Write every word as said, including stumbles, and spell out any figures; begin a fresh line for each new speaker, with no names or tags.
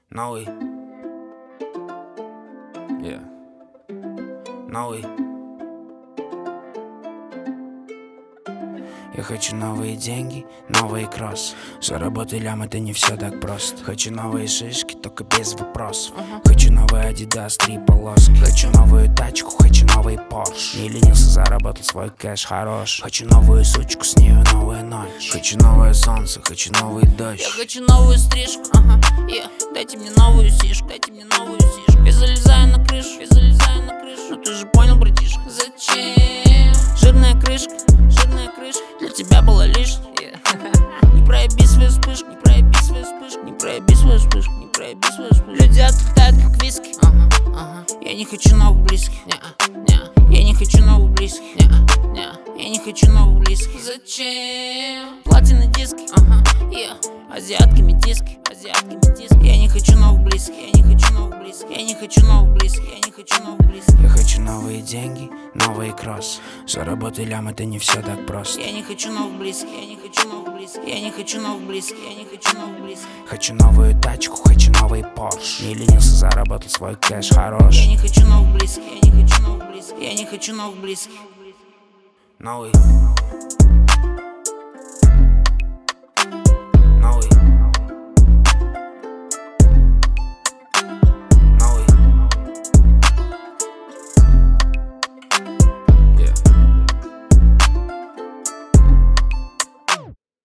Новый. Yeah. Новый. Я хочу новые деньги, новые кросс. Заработать лям, это не все так просто. Хочу новые шишки, только без вопросов. uh-huh. Хочу новый Adidas, три полоски. Хочу новую тачку, хочу новый Porsche. Не ленился, заработал свой кэш хорош. Хочу новую сучку, с нею новая ночь. Хочу новое солнце, хочу новый дождь.
Я хочу новую стрижку, ага, yeah. Дайте мне новую сишку, дайте мне новую сишку. Я залезаю на крышу, я залезаю на крышу. Но ты же понял, братишка, зачем? Жирная крышка, жирная крышка для тебя была лишней, yeah. Не проеби свою вспышку, не проеби свою вспышку, не проеби свою вспышку, не проеби свою вспышку. Люди отлетают как виски, ага, ага. Я не хочу новых близких, не-а, не-а. Я не хочу новых близких, не-а, не-а. Я не хочу новых близких. Зачем? Платины диски, ага, yeah. Азиатками диски, азиатками диски. Я не хочу новых близких, я не хочу новых близких. Я не хочу новых близких, я не хочу новых близких.
Я хочу новые деньги, новые кросс. Заработать лям, это не все так просто.
Я не хочу новых близких, я не хочу новых близких. Я не хочу новых близких, я не хочу новых близких.
Хочу новую тачку, хочу новый Porsche. Не ленился, заработал свой кэш хорош.
Я не хочу новых близких, я не хочу новых близких. Я не хочу новых близких.
Новый.